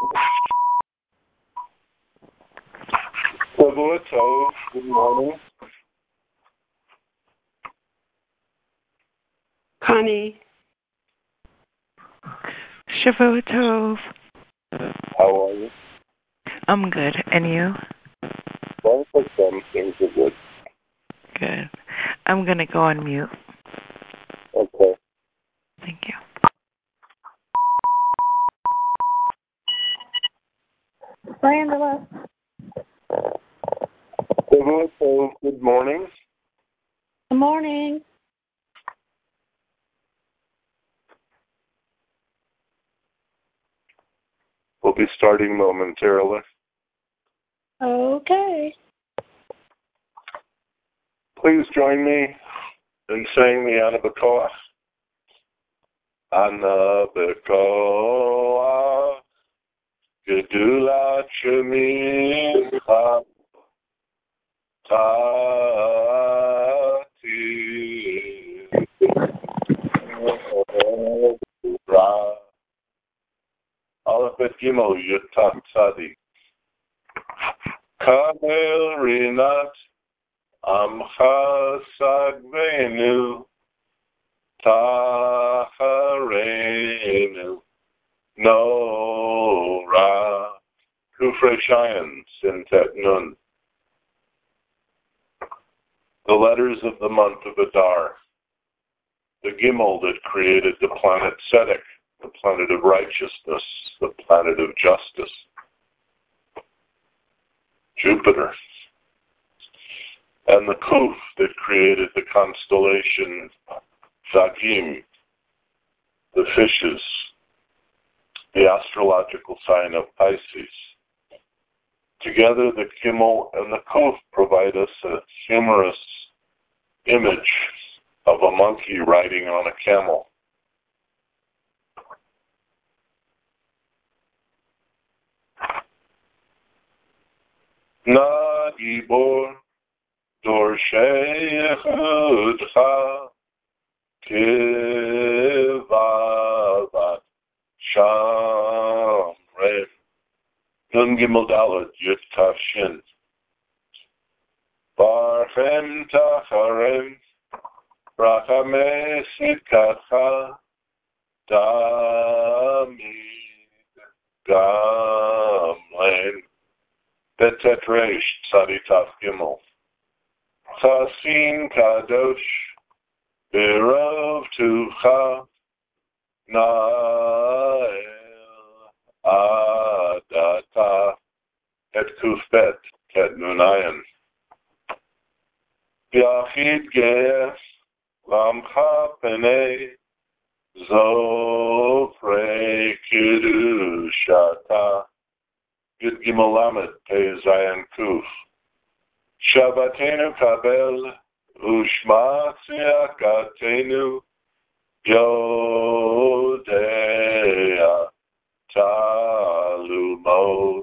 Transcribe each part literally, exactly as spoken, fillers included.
Shavua Tov, good morning. Connie. Shavua Tov. How are you? I'm good. And you? Well, for some things are good. Good. I'm going to go on mute. Okay. Thank you. Angela. Shavua Tov, good morning. Good morning. We'll be starting momentarily. Okay. Please join me in saying the Anabakoa. Anabakoa, Gedula Shemicha, Tati, Ra, Aleph Bet Gimel, Yutat Tzadi, Kamel Rinat, Amcha Sagvenu, Tacharenu, Nora, Kufre Shayan, Sintet Nun. The letters of the month of Adar, the Gimel that created the planet Sedek, the planet of righteousness, the planet of justice, Jupiter, and the Kuf that created the constellation Zagim, the fishes, the astrological sign of Pisces. Together, the Gimel and the Kuf provide us a humorous image of a monkey riding on a camel. Na Gibor Dorshei Yechudcha Kivavat Shamre Nun Gimel Dalet Yud Tav Shin Barchem Tacharem Rachamei Sikatcha Damid Gamlen Betet Reish Tzadi Tav Gimel Chasin Kadosh Birov Tucha Nael Adata Et Kufbet Ket Nunayan Yachid Gees Lamcha Penei Zofre Kirushata Yud Gimel Lamed Pei Zayin Kuf Shabbatenu Kabel Ushma Tziyakatenu Yodea Talumot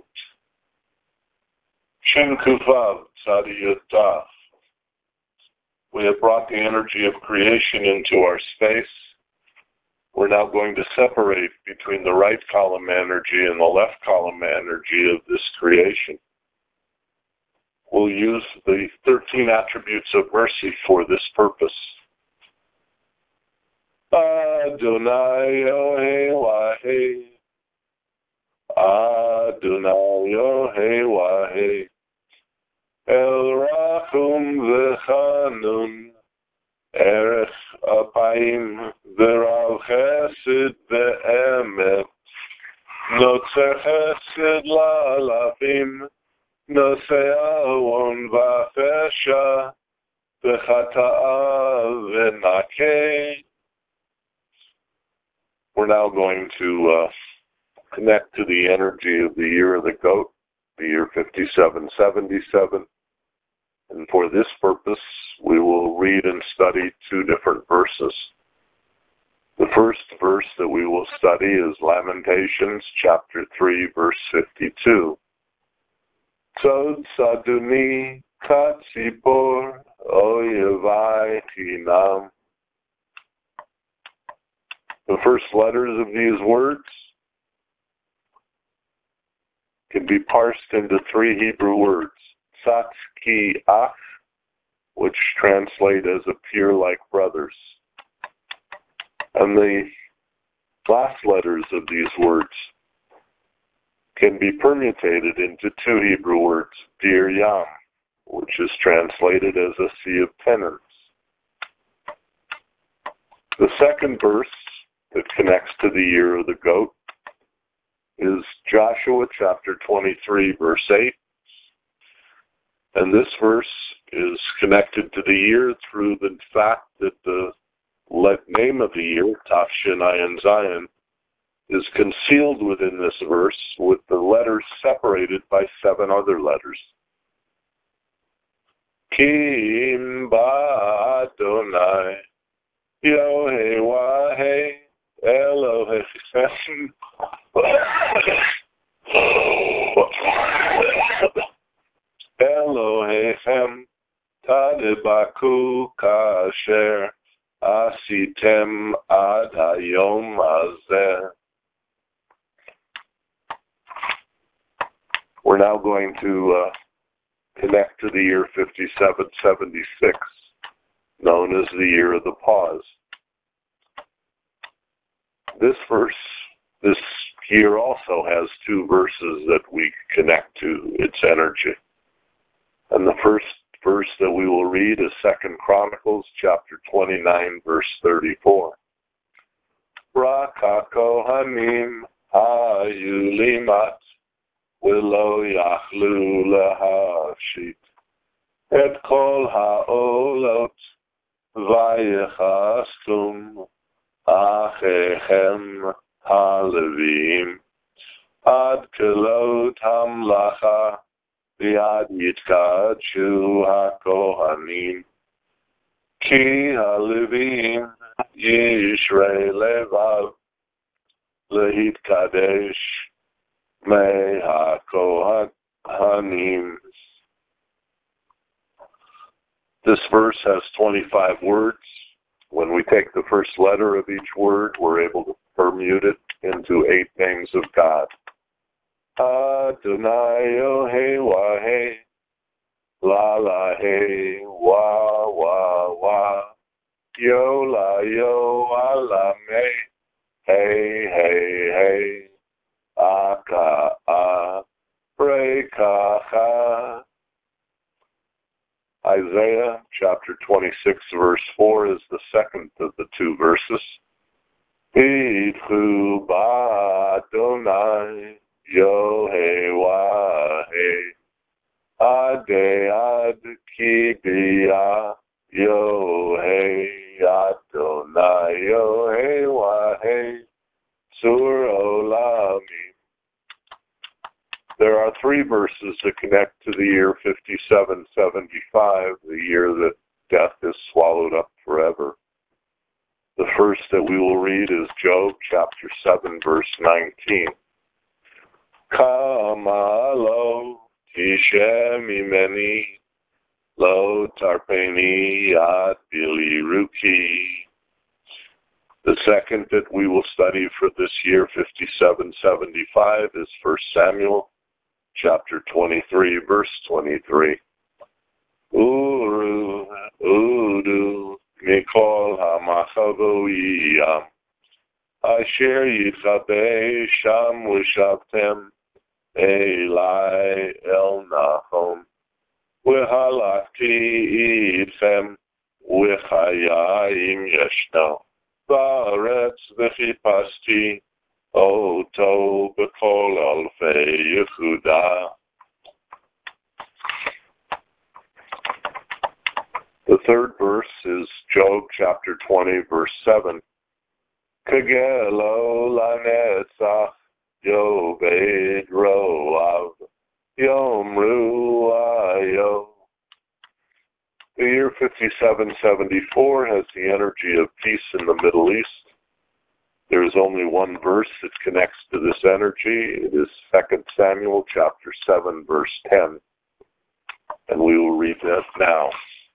Shin Kufav Tzadi Yutaf. We have brought the energy of creation into our space. We're now going to separate between the right column energy and the left column energy of this creation. We'll use the thirteen attributes of mercy for this purpose. Adonai Yohei Wahei, Adonai Yohei Wahei, El Rachum V'Chanun, Erech Apayim V'Rav Chesed V'Emet, Notzer Chesed La'alafim, Nosei Avon V'Afesha, V'Chata'a V'Nakeh. We're now going to uh, connect to the energy of the year of the goat, the year fifty-seven seventy-seven. And for this purpose, we will read and study two different verses. The first verse that we will study is Lamentations, chapter three, verse fifty-two. Tzod saduni katzipor oyevai chinam. The first letters of these words can be parsed into three Hebrew words, Tzatkiach, which translate as appear like brothers. And the last letters of these words can be permutated into two Hebrew words, Dir Yam, which is translated as a sea of penance. The second verse that connects to the year of the goat is Joshua chapter twenty-three, verse eight. And this verse is connected to the year through the fact that the name of the year, Tafshin Ayin Zion, is concealed within this verse with the letters separated by seven other letters. Kim ba Adonai Yohe Wahe Elohechem Elohechem Tadebaku Kasher Asitem Ad Hayom Hazeh. We're now going to uh, connect to the year fifty-seven seventy-six, known as the year of the pause. This verse, this year also has two verses that we connect to its energy. And the first verse that we will read is Second Chronicles chapter twenty-nine, verse thirty-four. Raka Kohanim Hayulimat Willo Yachlu Lahashit Et Kol Haolot Vayechastum Achechem Halevim Ad Kelot Hamlacha Viad Yitkadshu HaKohanim Ki Halevim Yishrei Levav Lehitkadesh Me HaKohanim. This verse has twenty-five words. When we take the first letter of each word, we're able to permute it into eight names of God. Adonai Yohe Wahe La La He Wa Wa Wa Yo La Yo Ala Me Hey Hey Hey Aka A Brekacha. Isaiah chapter twenty-six, verse four is the second of the two verses. Bidchu ba'Adonai Yohe Wahe Ade Ad Ki Bia Yohe Adonai Yohe Wahe Sur Olamim. There are three verses that connect to the year fifty-seven seventy-five, the year that death is swallowed up forever. The first that we will read is Job chapter seven, verse nineteen. Kama lo tishem imeni lo tarpeni yad biliruki. The second that we will study for this year fifty-seven seventy-five is First Samuel chapter twenty-three, verse twenty-three. Uru, Udu, Mikol HaMachavoiyam, Asher Yitchabe Sham Wishavtem, Eli El Nahom, Wihalakti Idchem, Wichayayim Yeshno, Varetz V'chipasti, Oto B'kol Alfei Yehuda. The third verse is Job chapter twenty, verse seven. Kegelo lanetzach yoved roav yomru ayo. The year fifty-seven seventy-four has the energy of peace in the Middle East. There is only one verse that connects to this energy. It is Second Samuel chapter seven, verse ten. And we will read that now.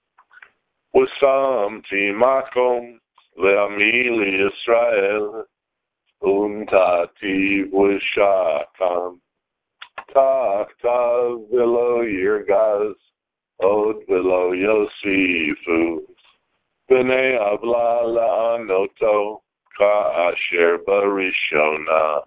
Wasamti makom le'ami Yisrael untati v'shakam Tachtav v'lo yirgaz, od v'lo yosifu, b'nei avla la'anoto, ka'asher barishona.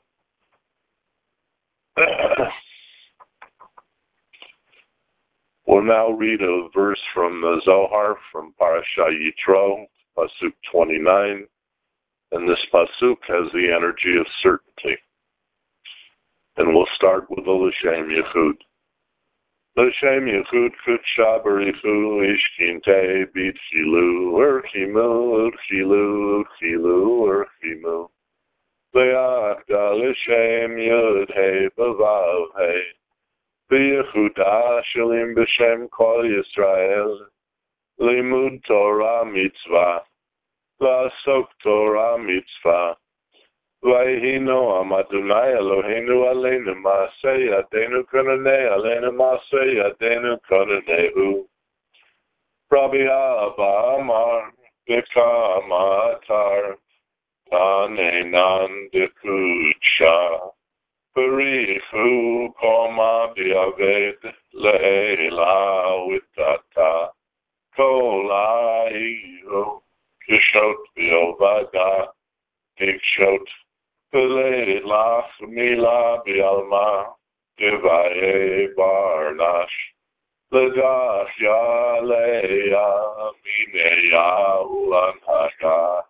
We'll now read a verse from the Zohar from Parashat Yitro, Pasuk twenty-nine, and this Pasuk has the energy of certainty. And we'll start with the L'Shem Yichud. L'Shem Yichud Kutsha Barichu Ishkinte Bitchilu Urchimu Urchilu Urchilu Urchimu Le'achda L'Shem Yud Hei B'Vav Hei B'Yechuda Shalim B'Shem Kol Yisrael Limud Torah Mitzvah La'asok Torah Mitzvah Vayhino am Adonai Eloheinu aleinu ma'aseh yadeinu konanei aleinu ma'aseh yadeinu konanehu. Rabbi Abba Amar B'kama Atar Tanenan Dekudsha Barichu Koma B'Aved Le'ela Witata Kol A'ihu Kishot B'Ovada Kishot Le'elach mila bi'alma devaye barnash L'gach yaleya mineya ulanhaga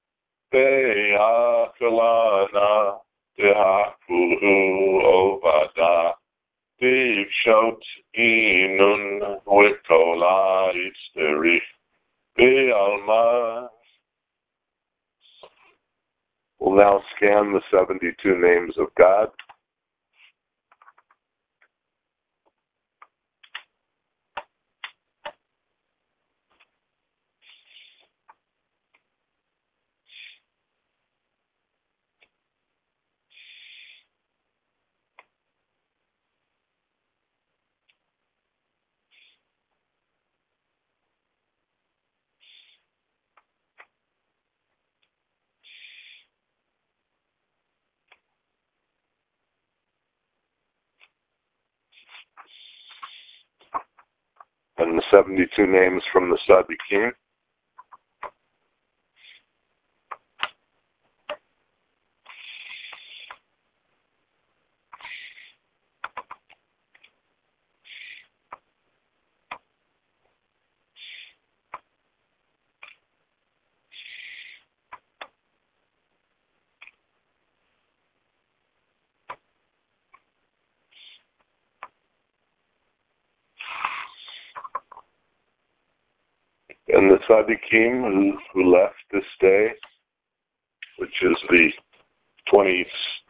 Be'akalana dehakuhu ovada Dikshot inun wikola itzderich bi'alma. We'll now scan the seventy-two names of God. And the seventy-two names from the Tzaddikim. And the Tzaddikim who, who left this day, which is the twentieth,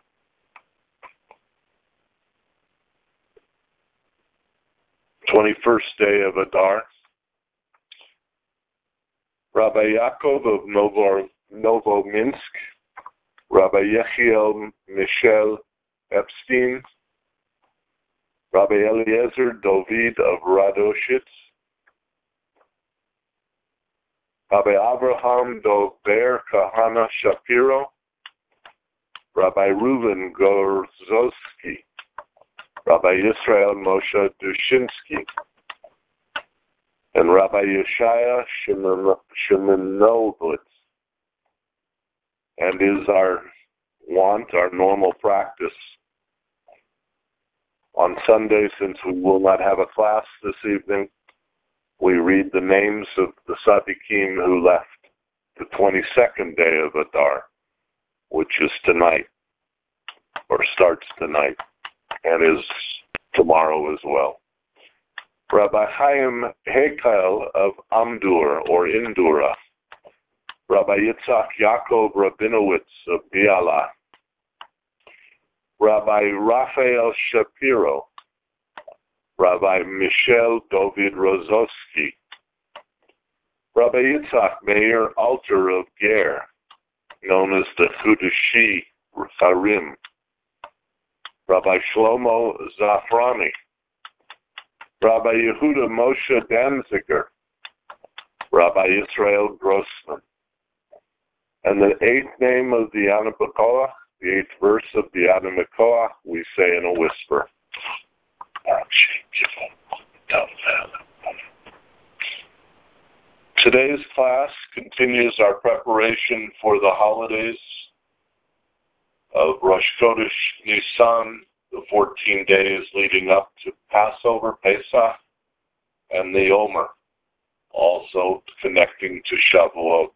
twenty-first day of Adar, Rabbi Yaakov of Novo, Novominsk, Rabbi Yechiel Michel Epstein, Rabbi Eliezer Dovid of Radoshitz, Rabbi Avraham Dober Kahana Shapiro, Rabbi Reuven Gorzowski, Rabbi Yisrael Moshe Dushinsky, and Rabbi Yeshaya Shemenovitz. And is our want, our normal practice on Sunday, since we will not have a class this evening, we read the names of the Tzaddikim who left the twenty-second day of Adar, which is tonight, or starts tonight, and is tomorrow as well. Rabbi Chaim Hekel of Amdur, or Indura, Rabbi Yitzhak Yaakov Rabinowitz of Biala, Rabbi Raphael Shapiro, Rabbi Michel Dovid Rozovsky, Rabbi Yitzhak Meir Alter of Ger, known as the Chudashi Charim, Rabbi Shlomo Zafrani, Rabbi Yehuda Moshe Danziger, Rabbi Israel Grossman. And the eighth name of the Ana B'Koach, the eighth verse of the Ana B'Koach, we say in a whisper. Today's class continues our preparation for the holidays of Rosh Chodesh Nisan, the fourteen days leading up to Passover, Pesach, and the Omer, also connecting to Shavuot.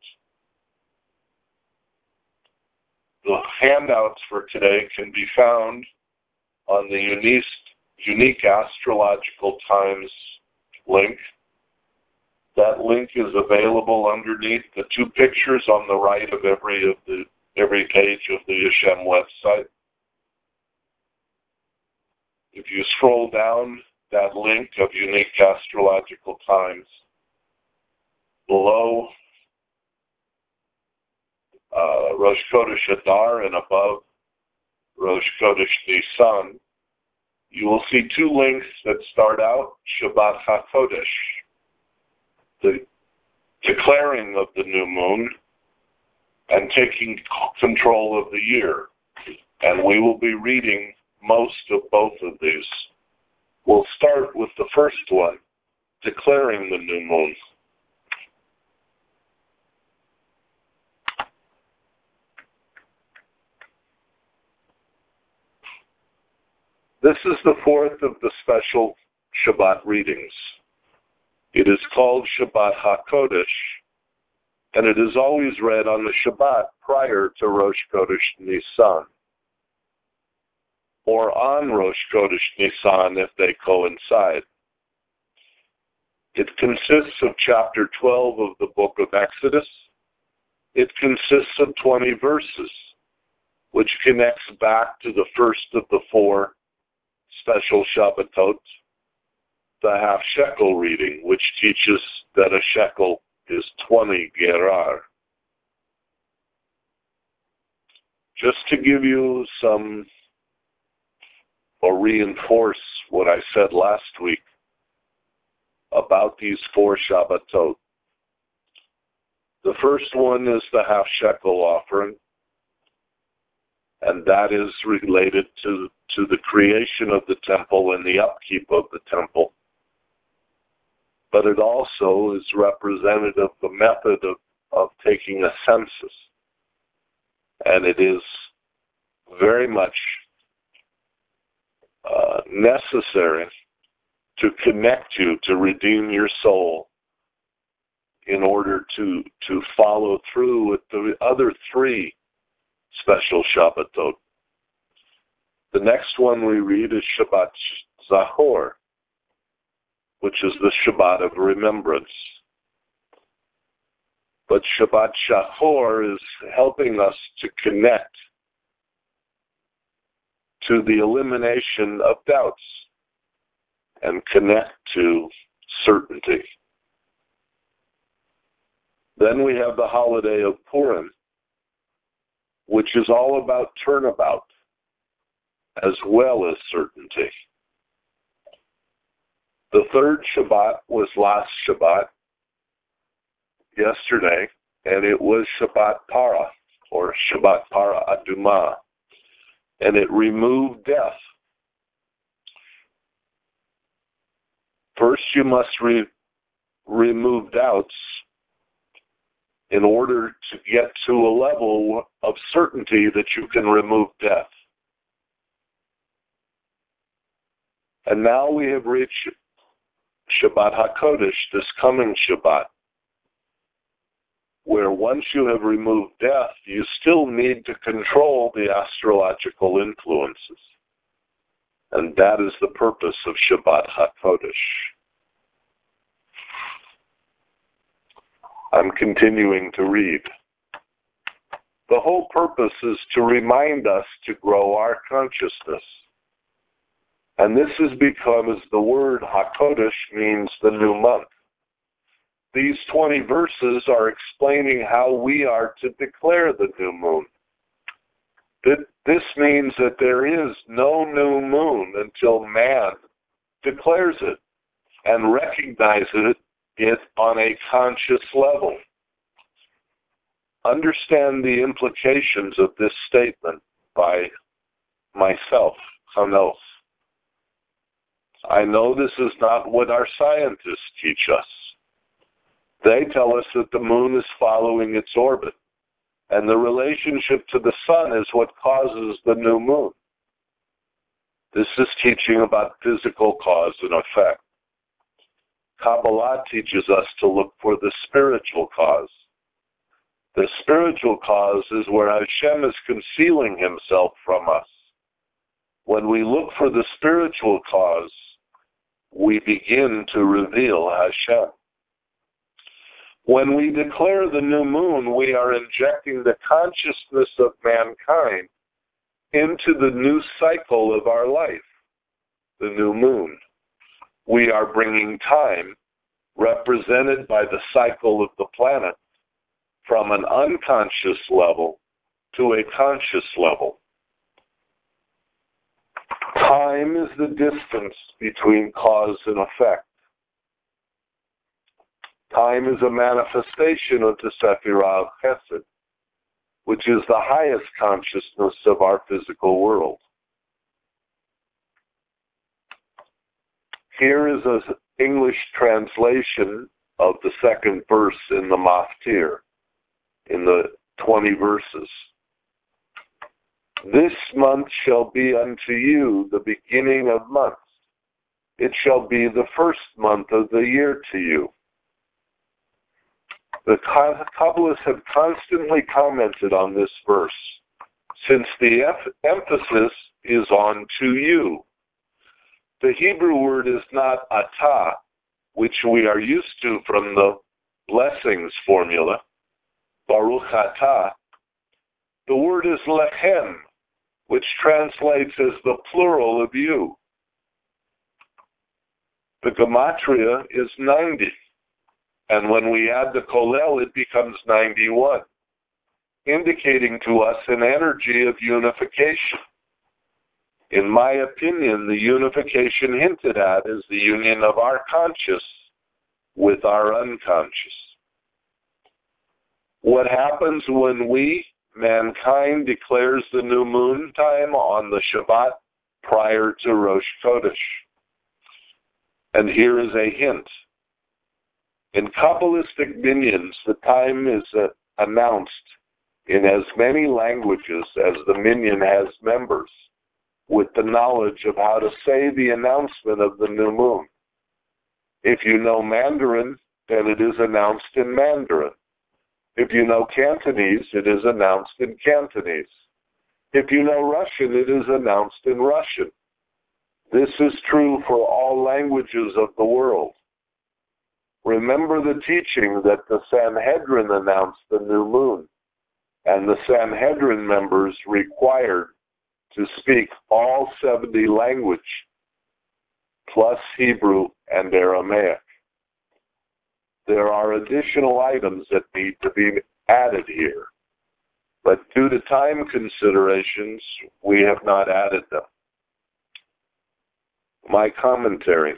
The handouts for today can be found on the unique, unique Astrological Times link. That link is available underneath the two pictures on the right of every of the every page of the Hashem website. If you scroll down that link of Unique Astrological Times, below uh, Rosh Chodesh Adar and above Rosh Chodesh Nisan, you will see two links that start out Shabbat HaKodesh, the declaring of the new moon and taking control of the year. And we will be reading most of both of these. We'll start with the first one, declaring the new moon. This is the fourth of the special Shabbat readings. It is called Shabbat HaKodesh, and it is always read on the Shabbat prior to Rosh Chodesh Nisan, or on Rosh Chodesh Nisan if they coincide. It consists of chapter twelve of the book of Exodus. It consists of twenty verses, which connects back to the first of the four special Shabbatot, the half shekel reading, which teaches that a shekel is twenty gerar. Just to give you some, or reinforce what I said last week about these four Shabbatot. The first one is the half shekel offering, and that is related to, to the creation of the temple and the upkeep of the temple. But it also is representative of the method of, of taking a census. And it is very much uh, necessary to connect you, to redeem your soul, in order to, to follow through with the other three special Shabbatot. The next one we read is Shabbat Zachor, which is the Shabbat of remembrance. But Shabbat Shachor is helping us to connect to the elimination of doubts and connect to certainty. Then we have the holiday of Purim, which is all about turnabout as well as certainty. The third Shabbat was last Shabbat, yesterday, and it was Shabbat Para, or Shabbat Para Aduma, and it removed death. First, you must re- remove doubts in order to get to a level of certainty that you can remove death. And now we have reached Shabbat HaKodesh, this coming Shabbat, where once you have removed death, you still need to control the astrological influences. And that is the purpose of Shabbat HaKodesh. I'm continuing to read. The whole purpose is to remind us to grow our consciousness. And this is because the word HaKodesh means the new month. These twenty verses are explaining how we are to declare the new moon. This means that there is no new moon until man declares it and recognizes it on a conscious level. Understand the implications of this statement by myself, Chanos. I know this is not what our scientists teach us, They tell us that the moon is following its orbit, and the relationship to the sun is what causes the new moon. This is teaching about physical cause and effect. Kabbalah teaches us to look for the spiritual cause. The spiritual cause is where Hashem is concealing himself from us. When we look for the spiritual cause, we begin to reveal Hashem. When we declare the new moon, we are injecting the consciousness of mankind into the new cycle of our life, the new moon. We are bringing time, represented by the cycle of the planet, from an unconscious level to a conscious level. Time is the distance between cause and effect. Time is a manifestation of the Sephirah of Chesed, which is the highest consciousness of our physical world. Here is an English translation of the second verse in the Maftir, in the twenty verses. This month shall be unto you the beginning of months. It shall be the first month of the year to you. The Kabbalists have constantly commented on this verse, since the em- emphasis is on to you. The Hebrew word is not atah, which we are used to from the blessings formula, Baruch atah. The word is lechem, which translates as the plural of you. The gematria is ninety. And when we add the Kolel, it becomes ninety-one, indicating to us an energy of unification. In my opinion, the unification hinted at is the union of our conscious with our unconscious. What happens when we, mankind, declares the new moon time on the Shabbat prior to Rosh Chodesh? And here is a hint. In Kabbalistic minions, the time is uh, announced in as many languages as the minion has members, with the knowledge of how to say the announcement of the new moon. If you know Mandarin, then it is announced in Mandarin. If you know Cantonese, it is announced in Cantonese. If you know Russian, it is announced in Russian. This is true for all languages of the world. Remember the teaching that the Sanhedrin announced the new moon, and the Sanhedrin members required to speak all seventy languages, plus Hebrew and Aramaic. There are additional items that need to be added here, but due to time considerations, we have not added them. My commentary.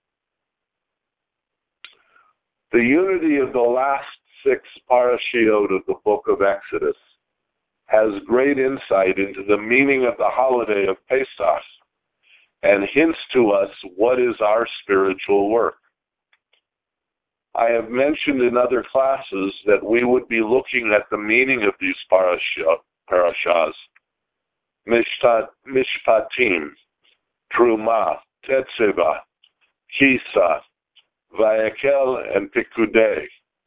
The unity of the last six parashiot of the book of Exodus has great insight into the meaning of the holiday of Pesach and hints to us what is our spiritual work. I have mentioned in other classes that we would be looking at the meaning of these parashas, Mishpat, Mishpatim, Truma, Tetzaveh, Kisa, Vayakel, and Pikudei,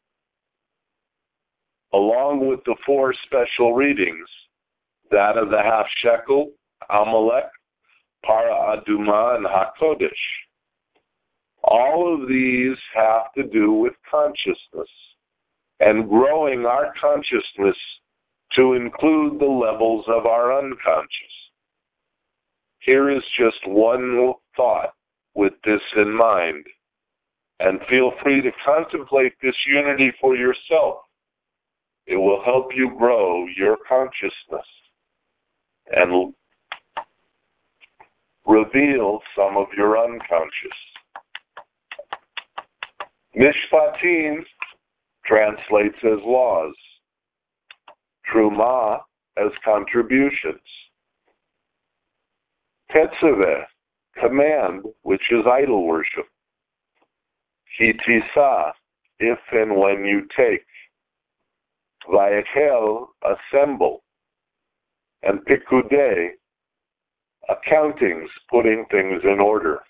along with the four special readings, that of the half shekel, Amalek, Para Aduma, and HaKodesh. All of these have to do with consciousness and growing our consciousness to include the levels of our unconscious. Here is just one thought with this in mind. And feel free to contemplate this unity for yourself. It will help you grow your consciousness and reveal some of your unconscious. Mishpatim translates as laws. Truma as contributions. Tetzaveh, command, which is idol worship. Kitisa, if and when you take. Vayekel, assemble. And Pikudei, accountings, putting things in order.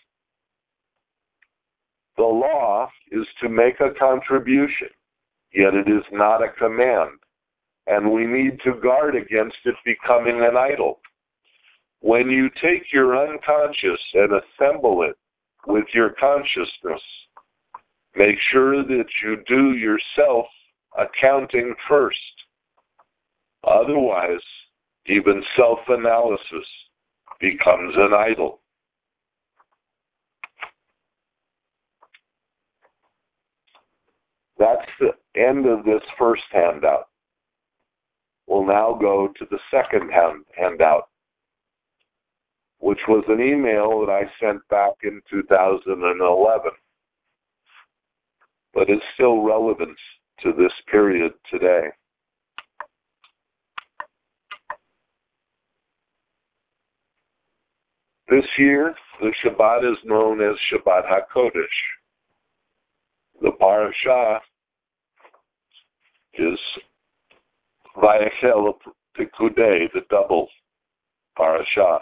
The law is to make a contribution, yet it is not a command, and we need to guard against it becoming an idol. When you take your unconscious and assemble it with your consciousness, make sure that you do yourself accounting first. Otherwise, even self-analysis becomes an idol. That's the end of this first handout. We'll now go to the second hand, handout, which was an email that I sent back in two thousand eleven, but is still relevant to this period today. This year, the Shabbat is known as Shabbat HaKodesh. The parasha is Vayekel Pikudei, the double parasha.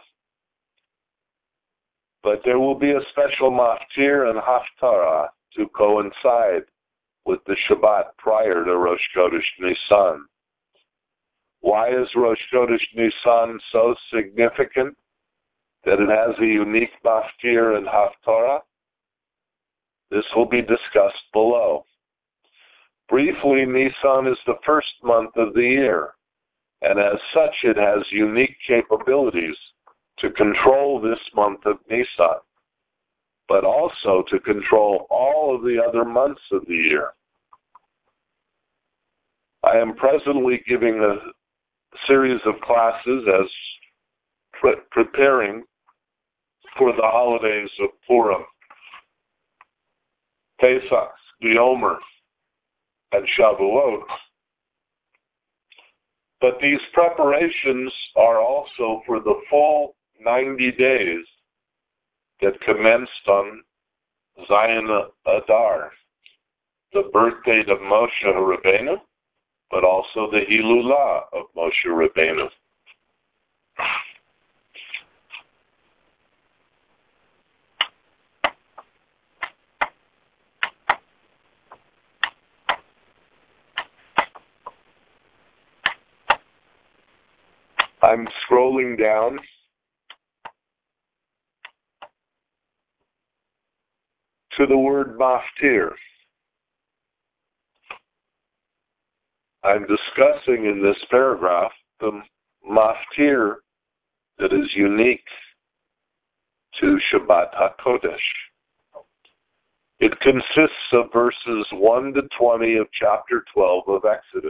But there will be a special maftir and haftarah to coincide with the Shabbat prior to Rosh Chodesh Nisan. Why is Rosh Chodesh Nisan so significant that it has a unique maftir and haftarah? This will be discussed below. Briefly, Nisan is the first month of the year, and as such it has unique capabilities to control this month of Nisan, but also to control all of the other months of the year. I am presently giving a series of classes as pre- preparing for the holidays of Purim, Pesach, Yomer, and Shavuot. But these preparations are also for the full ninety days that commenced on Zayin Adar, the birth date of Moshe Rabbeinu, but also the Hilulah of Moshe Rabbeinu. I'm scrolling down to the word maftir. I'm discussing in this paragraph the maftir that is unique to Shabbat HaKodesh. It consists of verses one to twenty of chapter twelve of Exodus.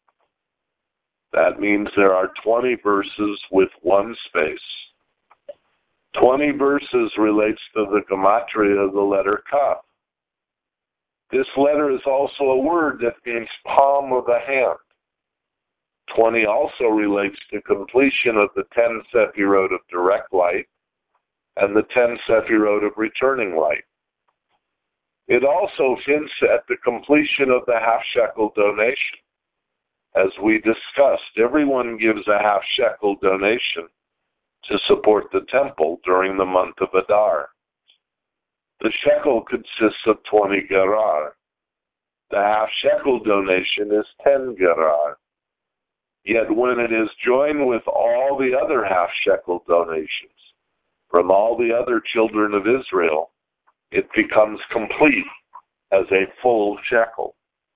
That means there are twenty verses with one space. twenty verses relates to the gematria of the letter Kaf. This letter is also a word that means palm of the hand. twenty also relates to completion of the ten sephirot of direct light and the ten sephirot of returning light. It also hints at the completion of the half shekel donation. As we discussed, everyone gives a half shekel donation to support the temple during the month of Adar. The shekel consists of twenty gerar. The half shekel donation is ten gerar. Yet when it is joined with all the other half shekel donations from all the other children of Israel, it becomes complete as a full shekel.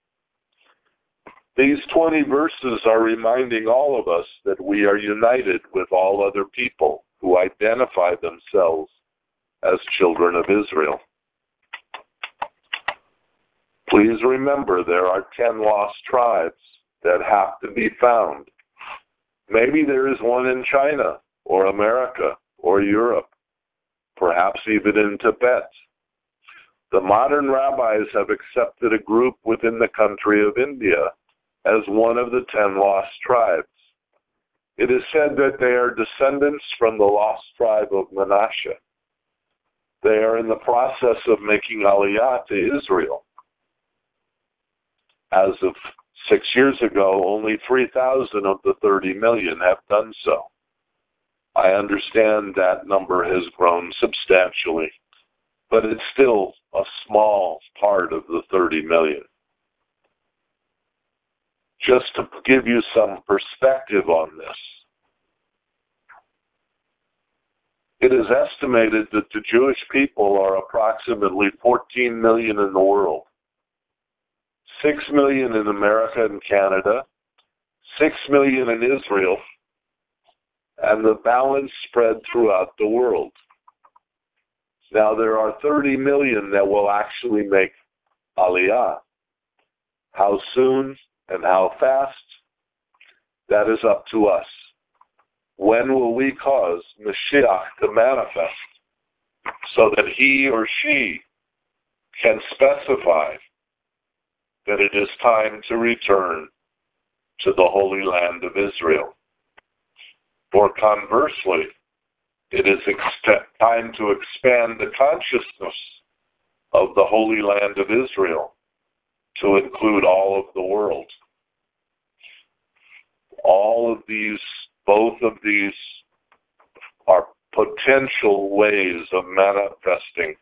These twenty verses are reminding all of us that we are united with all other people who identify themselves as children of Israel. Please remember there are ten lost tribes that have to be found. Maybe there is one in China or America or Europe, perhaps even in Tibet. The modern rabbis have accepted a group within the country of India as one of the ten lost tribes. It is said that they are descendants from the lost tribe of Manasseh. They are in the process of making Aliyah to Israel. As of six years ago, only three thousand of the thirty million have done so. I understand that number has grown substantially, but it's still a small part of the thirty million. Just to give you some perspective on this, it is estimated that the Jewish people are approximately fourteen million in the world, six million in America and Canada, six million in Israel, and the balance spread throughout the world. Now, there are thirty million that will actually make Aliyah. How soon and how fast? That is up to us. When will we cause Mashiach to manifest so that he or she can specify that it is time to return to the Holy Land of Israel? Or conversely, it is ex- time to expand the consciousness of the Holy Land of Israel to include all of the world. All of these, both of these, are potential ways of manifesting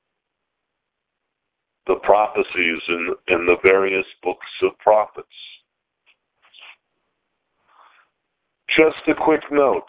the prophecies in, in the various books of prophets. Just a quick note.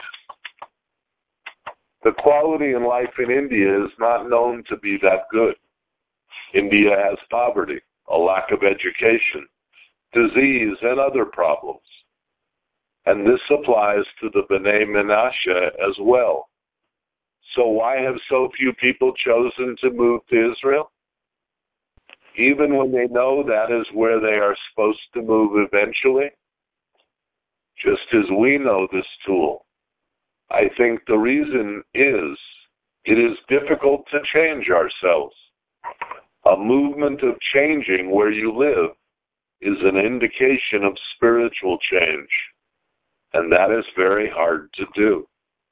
The quality in life in India is not known to be that good. India has poverty, a lack of education, disease, and other problems. And this applies to the B'nai Menashe as well. So why have so few people chosen to move to Israel? Even when they know that is where they are supposed to move eventually? Just as we know this tool, I think the reason is it is difficult to change ourselves. A movement of changing where you live is an indication of spiritual change, and that is very hard to do.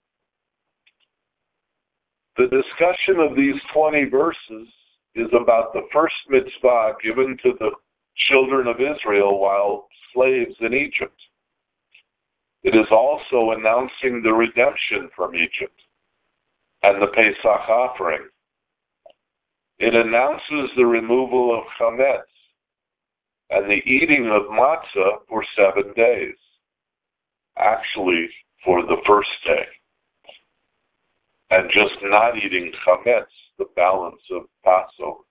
The discussion of these twenty verses is about the first mitzvah given to the children of Israel while slaves in Egypt. It is also announcing the redemption from Egypt and the Pesach offering. It announces the removal of chametz and the eating of matzah for seven days, actually for the first day, and just not eating chametz, the balance of Passover.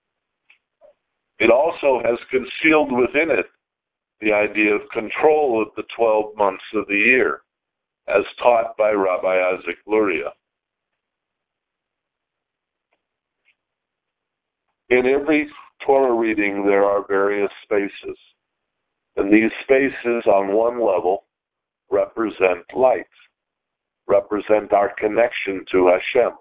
It also has concealed within it the idea of control of the twelve months of the year, as taught by Rabbi Isaac Luria. In every Torah reading, there are various spaces, and these spaces on one level represent light, represent our connection to Hashem.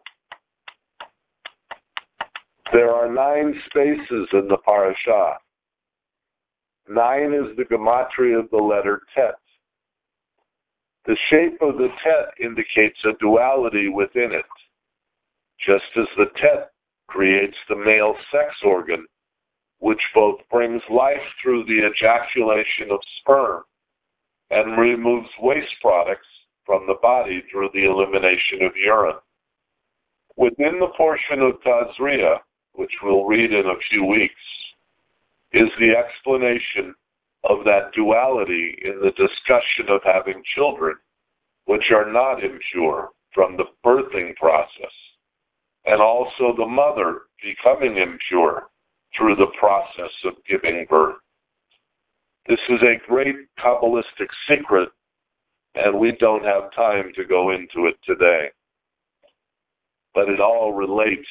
There are nine spaces in the parashah. Nine is the gematria of the letter Tet. The shape of the Tet indicates a duality within it. Just as the Tet creates the male sex organ, which both brings life through the ejaculation of sperm and removes waste products from the body through the elimination of urine. Within the portion of Tazria, which we'll read in a few weeks, is the explanation of that duality in the discussion of having children, which are not impure from the birthing process, and also the mother becoming impure through the process of giving birth. This is a great Kabbalistic secret, and we don't have time to go into it today. But it all relates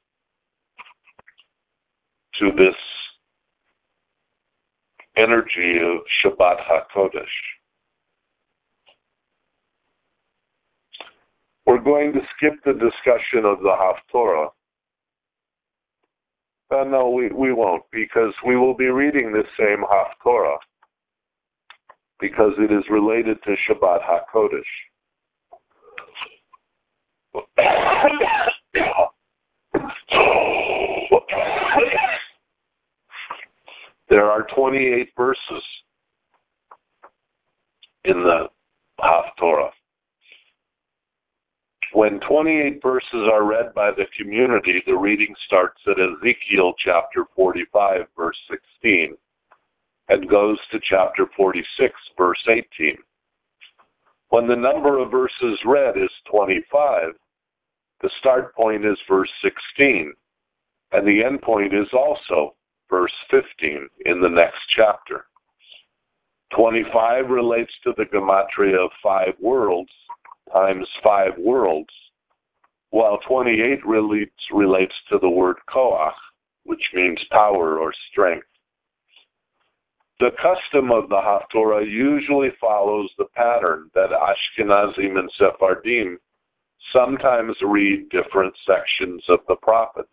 to this energy of Shabbat HaKodesh. We're going to skip the discussion of the Haftorah. Uh, no, we, we won't, because we will be reading this same Haftorah, because it is related to Shabbat HaKodesh. There are twenty-eight verses in the Haftorah. When twenty-eight verses are read by the community, the reading starts at Ezekiel chapter forty-five, verse sixteen, and goes to chapter forty-six, verse eighteen. When the number of verses read is twenty-five, the start point is verse sixteen, and the end point is also verse fifteen in the next chapter. twenty-five relates to the gematria of five worlds times five worlds, while twenty-eight relates, relates to the word koach, which means power or strength. The custom of the Haftorah usually follows the pattern that Ashkenazim and Sephardim sometimes read different sections of the prophets.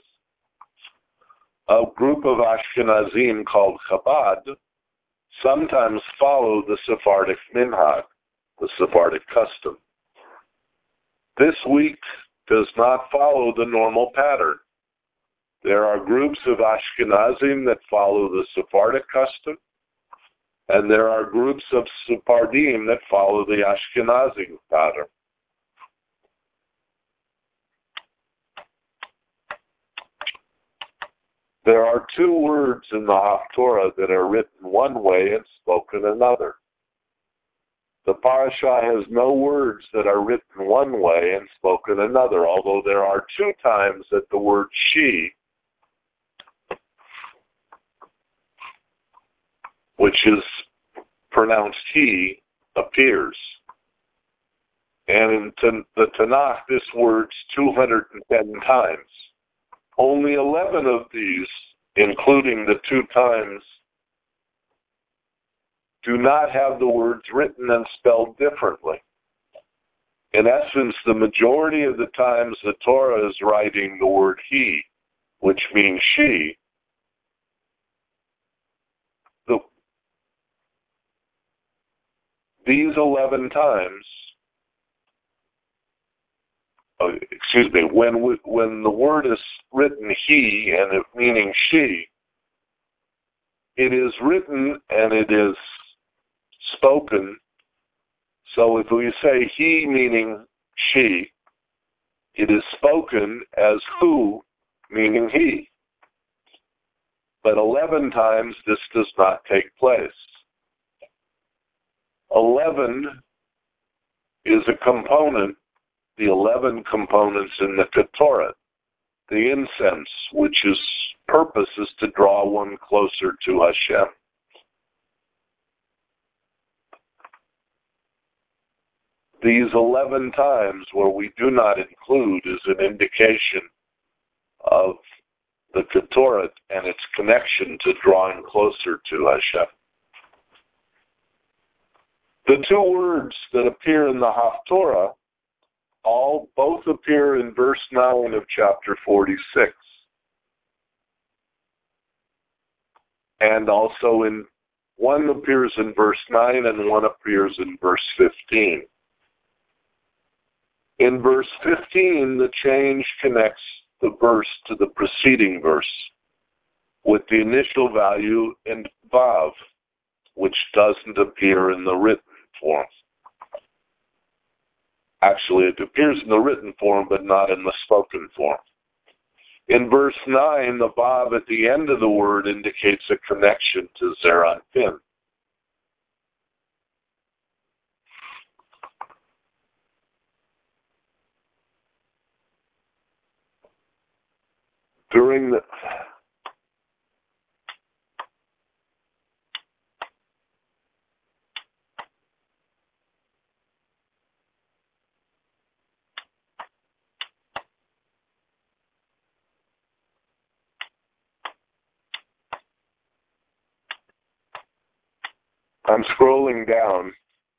A group of Ashkenazim called Chabad sometimes follow the Sephardic minhag, the Sephardic custom. This week does not follow the normal pattern. There are groups of Ashkenazim that follow the Sephardic custom, and there are groups of Sephardim that follow the Ashkenazi pattern. There are two words in the Haftorah that are written one way and spoken another. The parasha has no words that are written one way and spoken another, although there are two times that the word she, which is pronounced he, appears. And in the Tanakh, this word's two hundred ten times. Only eleven of these, including the two times, do not have the words written and spelled differently. In essence, the majority of the times the Torah is writing the word he, which means she. The, these eleven times, oh, excuse me, when we, when the word is written he and it meaning she, it is written and it is spoken. So if we say he meaning she, it is spoken as who meaning he. But eleven times this does not take place. Eleven is a component, the eleven components in the Ketoret, the incense, which is purpose is to draw one closer to Hashem. These eleven times where we do not include is an indication of the Ketoret and its connection to drawing closer to Hashem. The two words that appear in the Haftorah all both appear in verse nine of chapter forty-six. And also in one appears in verse nine and one appears in verse fifteen. In verse fifteen, the change connects the verse to the preceding verse with the initial value in Vav, which doesn't appear in the written form. Actually, it appears in the written form, but not in the spoken form. In verse nine, the Vav at the end of the word indicates a connection to Zeranpin. During the I'm scrolling down.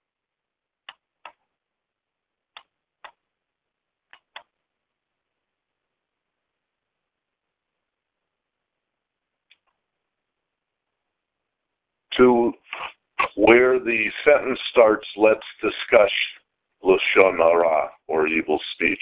To where the sentence starts, let's discuss Lashon Hara, or evil speech.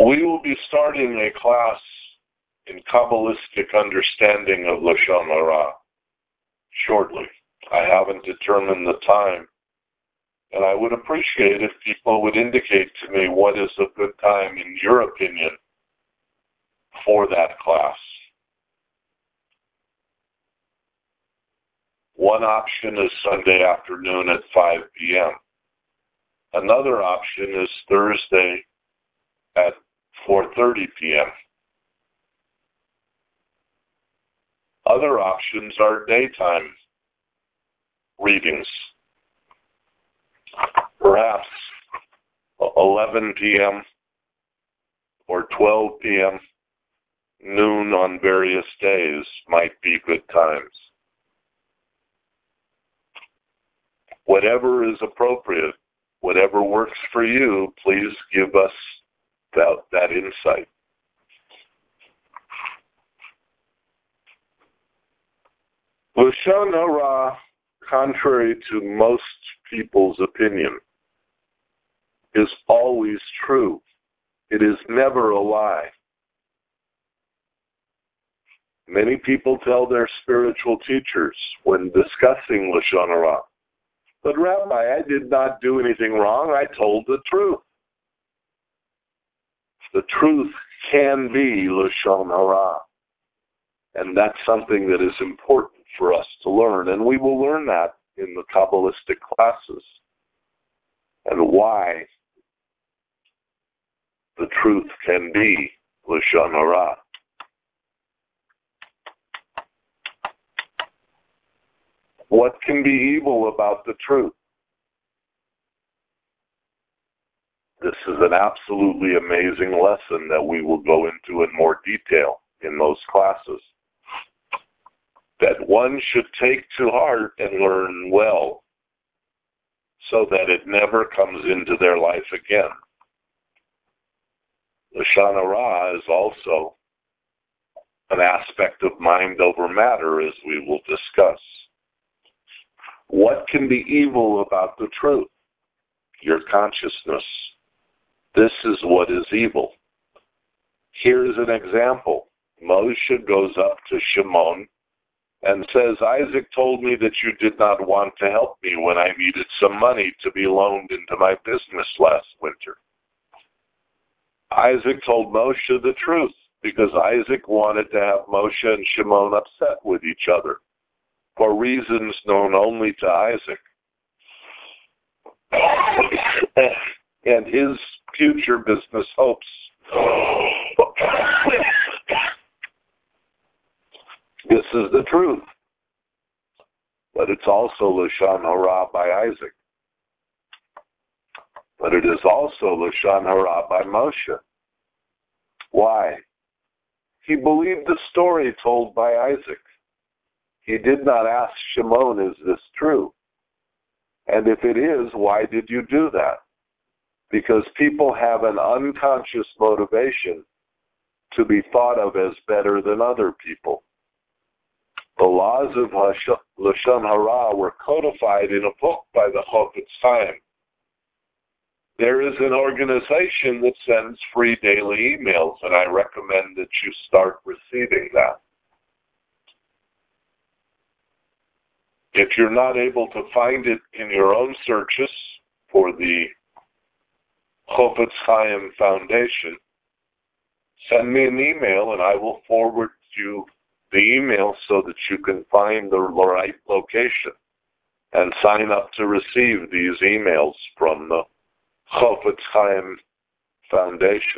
We will be starting a class in Kabbalistic understanding of Lashon Hara shortly. I haven't determined the time, and I would appreciate if people would indicate to me what is a good time, in your opinion, for that class. One option is Sunday afternoon at five p.m. Another option is Thursday at four thirty p.m. Other options are daytime readings, perhaps eleven p.m. or twelve p.m., noon on various days might be good times. Whatever is appropriate, whatever works for you, please give us that, that insight. Lashon Hara, contrary to most people's opinion, is always true. It is never a lie. Many people tell their spiritual teachers when discussing Lashon Hara, "But Rabbi, I did not do anything wrong. I told the truth." The truth can be Lashon Hara, and that's something that is important for us to learn, and we will learn that in the Kabbalistic classes, and why the truth can be Lashon Hara. What can be evil about the truth? This is an absolutely amazing lesson that we will go into in more detail in those classes, that one should take to heart and learn well so that it never comes into their life again. Lashon Hara is also an aspect of mind over matter, as we will discuss. What can be evil about the truth? Your consciousness. This is what is evil. Here's an example. Moshe goes up to Shimon and says, "Isaac told me that you did not want to help me when I needed some money to be loaned into my business last winter." Isaac told Moshe the truth because Isaac wanted to have Moshe and Shimon upset with each other for reasons known only to Isaac and his future business hopes. This is the truth, but it's also Lashon Hara by Isaac. But it is also Lashon Hara by Moshe. Why? He believed the story told by Isaac. He did not ask Shimon, "Is this true? And if it is, why did you do that?" Because people have an unconscious motivation to be thought of as better than other people. The laws of Lashon Hara were codified in a book by the Chofetz Chaim. There is an organization that sends free daily emails, and I recommend that you start receiving that. If you're not able to find it in your own searches for the Chofetz Chaim Foundation, send me an email and I will forward you the email so that you can find the right location and sign up to receive these emails from the Chofetz Chaim Foundation.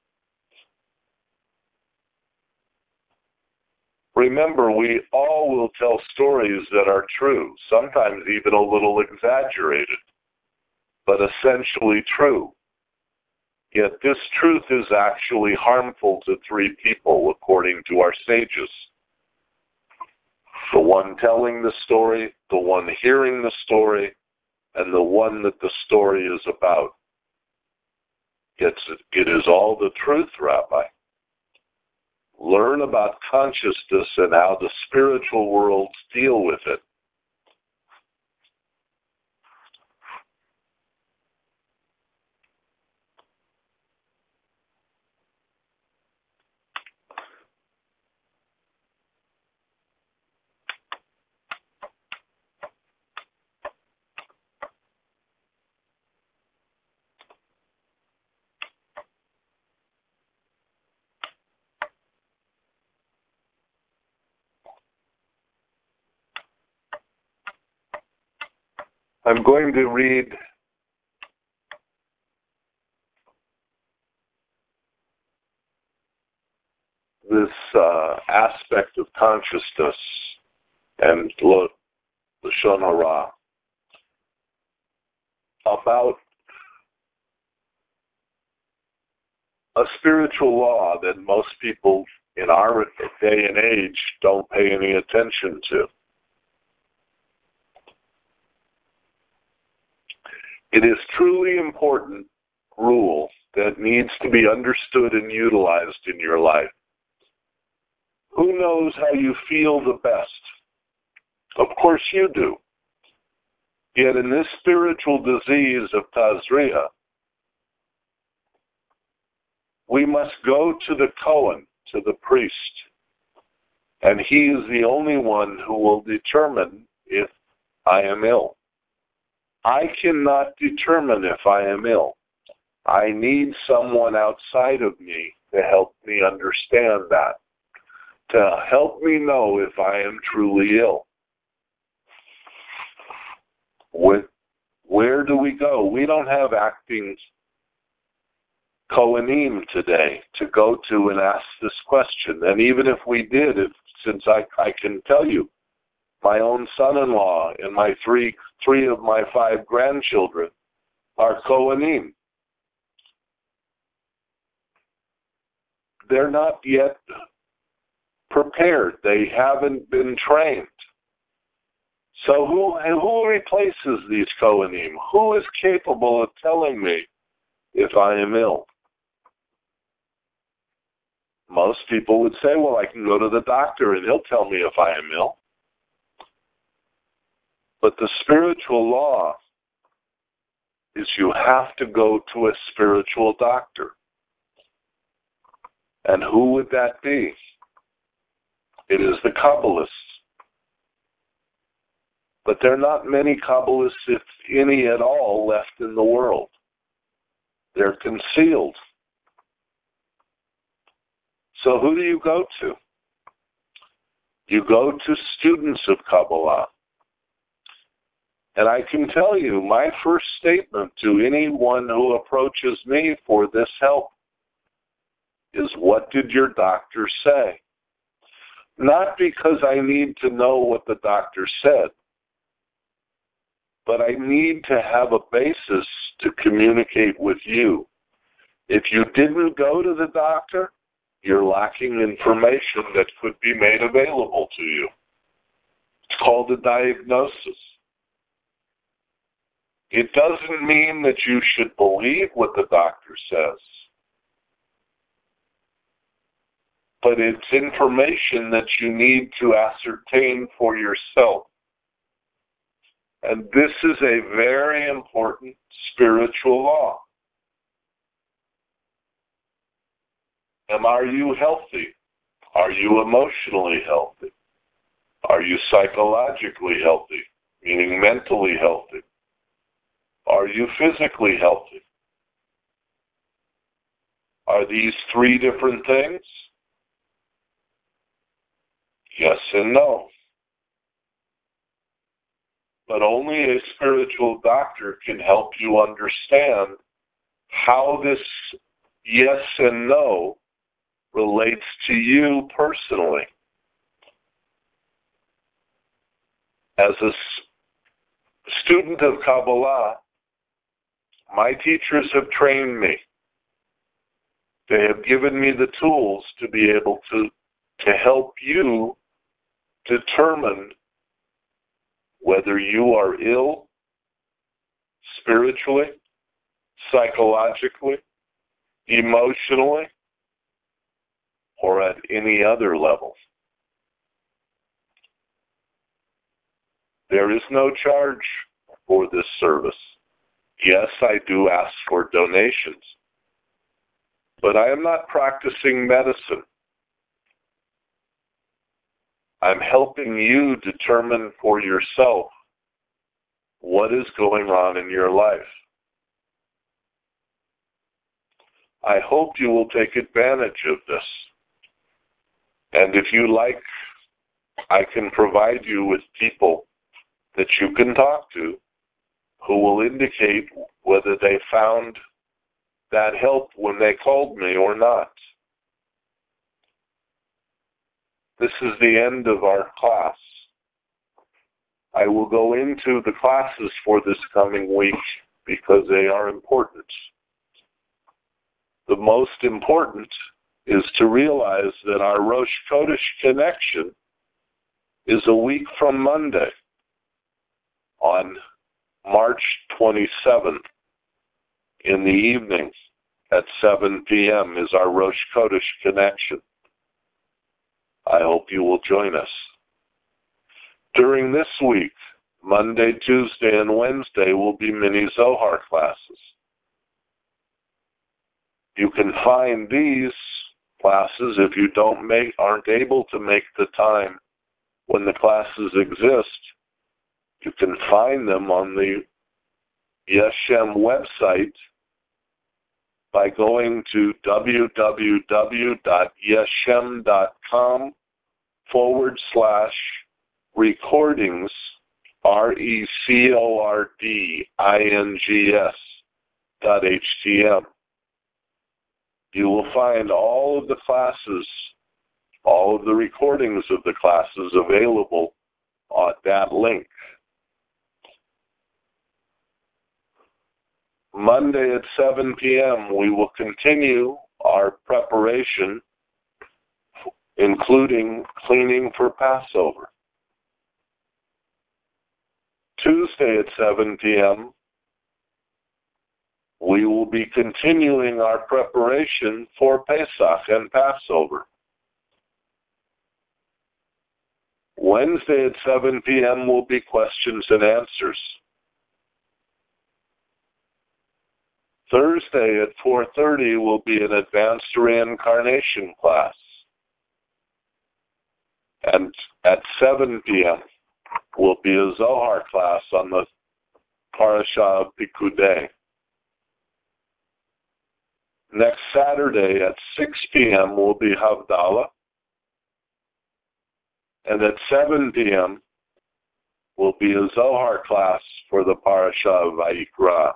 Remember, we all will tell stories that are true, sometimes even a little exaggerated, but essentially true. Yet this truth is actually harmful to three people, according to our sages. The one telling the story, the one hearing the story, and the one that the story is about. It's, it is all the truth, Rabbi. Learn about consciousness and how the spiritual worlds deal with it. I'm going to read this uh, aspect of consciousness and Lashon Hara about a spiritual law that most people in our day and age don't pay any attention to. It is truly important rule that needs to be understood and utilized in your life. Who knows how you feel the best? Of course you do. Yet in this spiritual disease of Tazria, we must go to the Kohen, to the priest, and he is the only one who will determine if I am ill. I cannot determine if I am ill. I need someone outside of me to help me understand that, to help me know if I am truly ill. With, where do we go? We don't have acting Kohanim today to go to and ask this question. And even if we did, if, since I, I can tell you, my own son-in-law and my three three of my five grandchildren are Kohanim. They're not yet prepared. They haven't been trained. So who who replaces these Kohanim? Who is capable of telling me if I am ill? Most people would say, well, I can go to the doctor and he'll tell me if I am ill. But the spiritual law is you have to go to a spiritual doctor. And who would that be? It is the Kabbalists. But there are not many Kabbalists, if any at all, left in the world. They're concealed. So who do you go to? You go to students of Kabbalah. And I can tell you, my first statement to anyone who approaches me for this help is, what did your doctor say? Not because I need to know what the doctor said, but I need to have a basis to communicate with you. If you didn't go to the doctor, you're lacking information that could be made available to you. It's called a diagnosis. It doesn't mean that you should believe what the doctor says, but it's information that you need to ascertain for yourself. And this is a very important spiritual law. And are you healthy? Are you emotionally healthy? Are you psychologically healthy, meaning mentally healthy? Are you physically healthy? Are these three different things? Yes and no. But only a spiritual doctor can help you understand how this yes and no relates to you personally. As a student of Kabbalah, my teachers have trained me. They have given me the tools to be able to, to help you determine whether you are ill spiritually, psychologically, emotionally, or at any other level. There is no charge for this service. Yes, I do ask for donations, but I am not practicing medicine. I'm helping you determine for yourself what is going on in your life. I hope you will take advantage of this. And if you like, I can provide you with people that you can talk to who will indicate whether they found that help when they called me or not. This is the end of our class. I will go into the classes for this coming week because they are important. The most important is to realize that our Rosh Chodesh connection is a week from Monday on March twenty-seventh in the evening at seven p.m. is our Rosh Chodesh connection. I hope you will join us. During this week, Monday, Tuesday, and Wednesday will be mini Zohar classes. You can find these classes if you don't make, aren't able to make the time when the classes exist. You can find them on the Yeshem website by going to www.yeshem.com forward slash recordings, R E C O R D I N G S dot H T M. You will find all of the classes, all of the recordings of the classes available at that link. Monday at seven p.m. we will continue our preparation, including cleaning for Passover. Tuesday at seven p.m. we will be continuing our preparation for Pesach and Passover. Wednesday at seven p.m. will be questions and answers. Thursday at four thirty will be an advanced reincarnation class. And at seven p.m. will be a Zohar class on the Parashah of Pikudei. Next Saturday at six p.m. will be Havdalah. And at seven p.m. will be a Zohar class for the Parashah of Vayikra.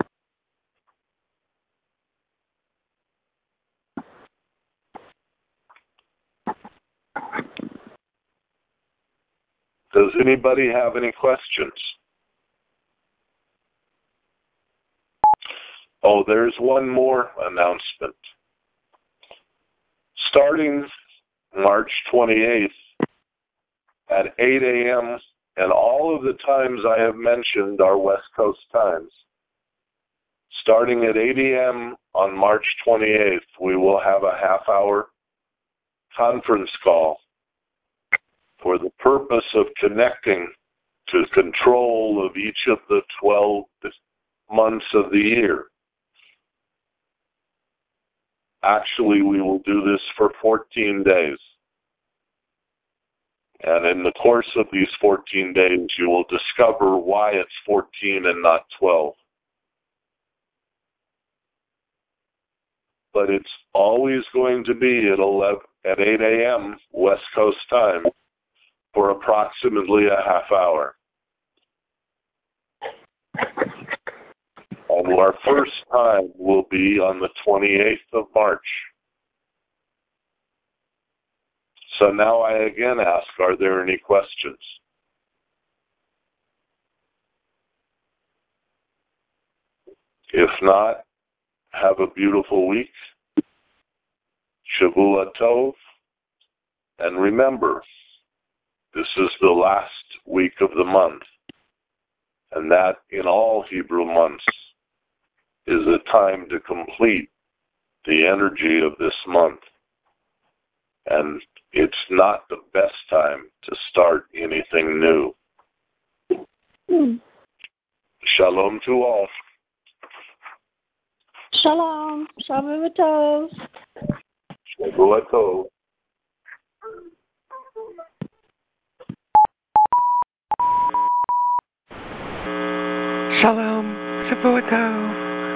Does anybody have any questions? Oh, there's one more announcement. Starting March twenty-eighth at eight a.m. and all of the times I have mentioned are West Coast times. Starting at eight a.m. on March twenty-eighth, we will have a half-hour conference call for the purpose of connecting to control of each of the twelve months of the year. Actually, we will do this for fourteen days. And in the course of these fourteen days, you will discover why it's fourteen and not twelve. But it's always going to be at eleven, at eight a.m. West Coast time for approximately a half hour. And our first time will be on the twenty-eighth of March. So now I again ask, are there any questions? If not, have a beautiful week. Shavua Tov. And remember, this is the last week of the month. And that in all Hebrew months is a time to complete the energy of this month. And it's not the best time to start anything new. Mm. Shalom to all. Shalom. Shavua Tov. Shavua Tov. Shalom. Shavua Tov.